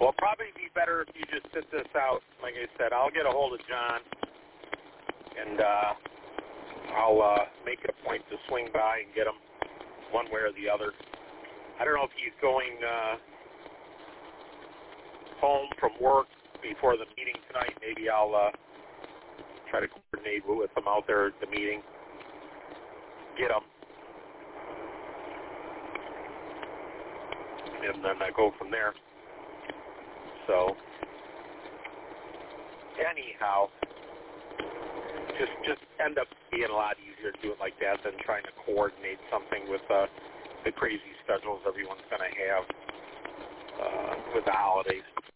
Well, probably be better if you just sit this out. Like I said, I'll get a hold of John, and I'll make it a point to swing by and get him one way or the other. I don't know if he's going home from work before the meeting tonight. Maybe I'll try to coordinate with him out there at the meeting. Get him. And then go from there. So, anyhow, just end up being a lot easier to do it like that than trying to coordinate something with the crazy schedules everyone's going to have with the holidays.